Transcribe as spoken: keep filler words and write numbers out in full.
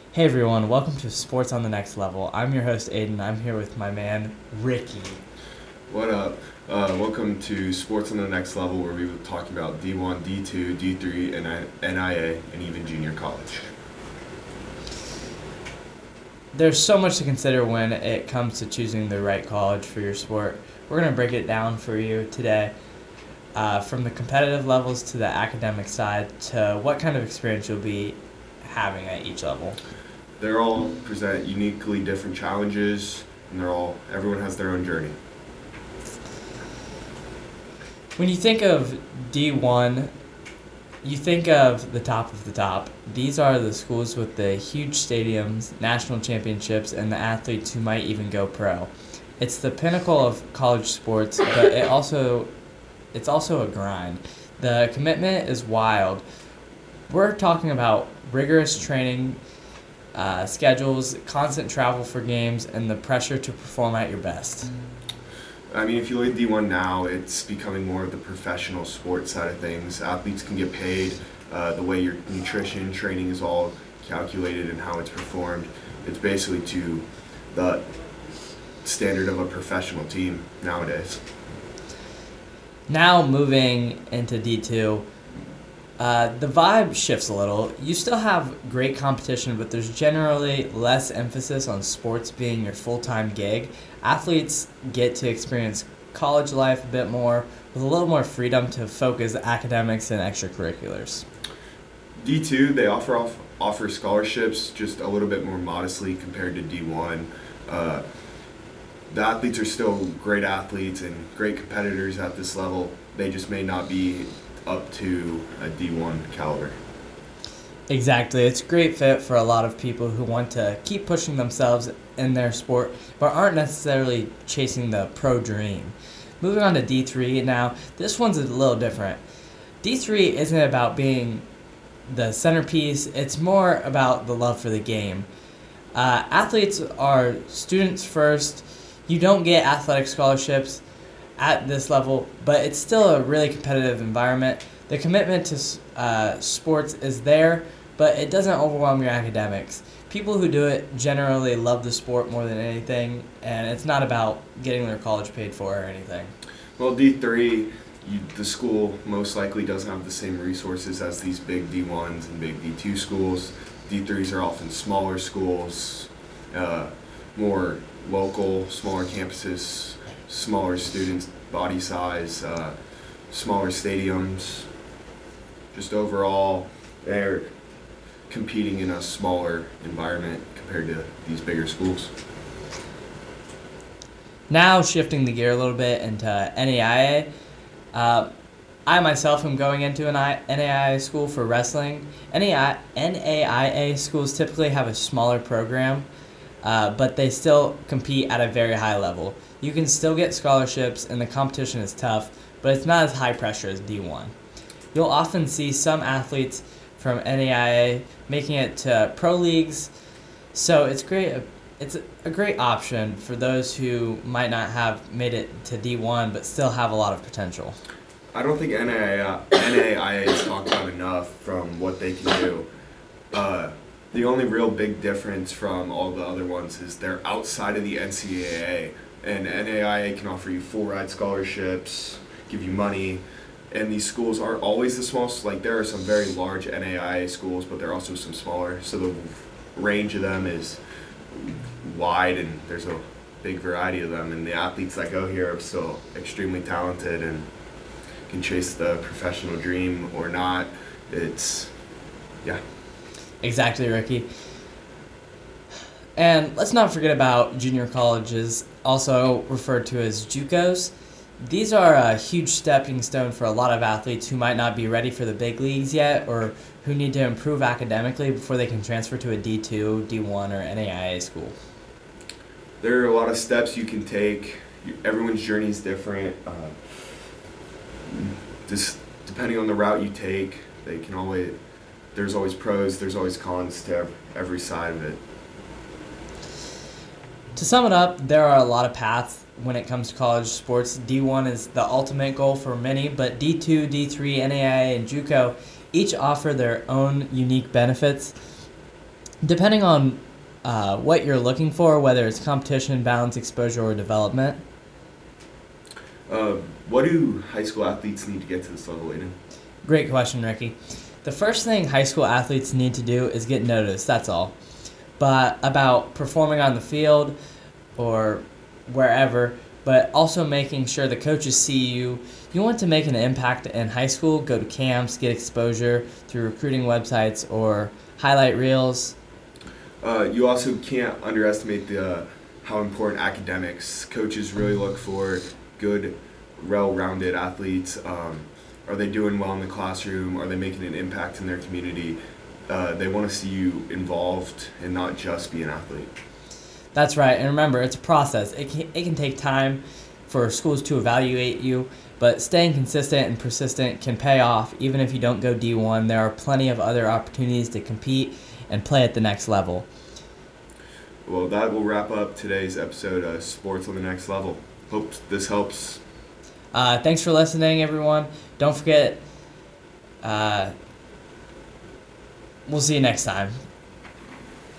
Hey everyone, welcome to Sports on the Next Level. I'm your host Aiden. I'm here with my man Ricky. What up? Uh, welcome to Sports on the Next Level, where we will be talking about D one, D two, D three, and N I A, and even junior college. There's so much to consider when it comes to choosing the right college for your sport. We're going to break it down for you today, uh, from the competitive levels to the academic side to what kind of experience you'll be having at each level. They're all present uniquely different challenges, and they're all everyone has their own journey. When you think of D one, you think of the top of the top. These are the schools with the huge stadiums, national championships, and the athletes who might even go pro. It's the pinnacle of college sports, but it also it's also a grind. The commitment is wild. We're talking about rigorous training, uh, schedules, constant travel for games, and the pressure to perform at your best. I mean, if you look at D one now, it's becoming more of the professional sports side of things. Athletes can get paid. Uh, the way your nutrition training is all calculated and how it's performed, it's basically to the standard of a professional team nowadays. Now moving into D two, uh, the vibe shifts a little. You still have great competition, but there's generally less emphasis on sports being your full-time gig. Athletes get to experience college life a bit more with a little more freedom to focus academics and extracurriculars. D two, they offer off, offer scholarships just a little bit more modestly compared to D one. Uh, the athletes are still great athletes and great competitors at this level. They just may not be up to a D one caliber. Exactly. It's a great fit for a lot of people who want to keep pushing themselves in their sport but aren't necessarily chasing the pro dream. Moving on to D three now, this one's a little different. D three isn't about being the centerpiece, it's more about the love for the game. Uh, athletes are students first. You don't get athletic scholarships at this level, but it's still a really competitive environment. The commitment to uh, sports is there, but it doesn't overwhelm your academics. People who do it generally love the sport more than anything, and it's not about getting their college paid for or anything. Well, D three, you, the school most likely doesn't have the same resources as these big D ones and big D two schools. D threes are often smaller schools, uh, more local, smaller campuses, smaller students, body size, uh, smaller stadiums. Just overall, they're competing in a smaller environment compared to these bigger schools. Now shifting the gear a little bit into N A I A. Uh, I myself am going into an I- N A I A school for wrestling. N A I A schools typically have a smaller program, uh, but they still compete at a very high level. You can still get scholarships and the competition is tough, but it's not as high pressure as D one. You'll often see some athletes from N A I A making it to pro leagues, so it's great. It's a great option for those who might not have made it to D one but still have a lot of potential. I don't think N A I A is talked about enough from what they can do. Uh, the only real big difference from all the other ones is they're outside of the N C double A, and N A I A can offer you full ride scholarships, give you money, and these schools aren't always the smallest. Like, there are some very large N A I A schools, but there are also some smaller, so the range of them is wide, and there's a big variety of them, and the athletes that go here are still extremely talented and can chase the professional dream or not. It's, yeah. Exactly, Ricky. And let's not forget about junior colleges, also referred to as JUCOs. These are a huge stepping stone for a lot of athletes who might not be ready for the big leagues yet or who need to improve academically before they can transfer to a D two, D one, or N A I A school. There are a lot of steps you can take. Everyone's journey is different. Uh, just depending on the route you take, they can always. There's always pros. There's always cons to every side of it. To sum it up, there are a lot of paths when it comes to college sports. D one is the ultimate goal for many, but D two, D three, N A I A, and JUCO each offer their own unique benefits. Depending on uh, what you're looking for, whether it's competition, balance, exposure, or development. Uh, what do high school athletes need to get to this level, Aiden? Great question, Ricky. The first thing high school athletes need to do is get noticed, that's all. But about performing on the field or wherever, but also making sure the coaches see you. You want to make an impact in high school, go to camps, get exposure through recruiting websites or highlight reels. Uh, you also can't underestimate the uh, how important academics. Coaches really look for good, well-rounded athletes. Um, are they doing well in the classroom? Are they making an impact in their community? Uh, they want to see you involved and not just be an athlete. That's right, and remember, it's a process. It can, it can take time for schools to evaluate you, but staying consistent and persistent can pay off even if you don't go D one. There are plenty of other opportunities to compete and play at the next level. Well, that will wrap up today's episode of Sports on the Next Level. Hope this helps. Uh, thanks for listening, everyone. Don't forget, uh, we'll see you next time.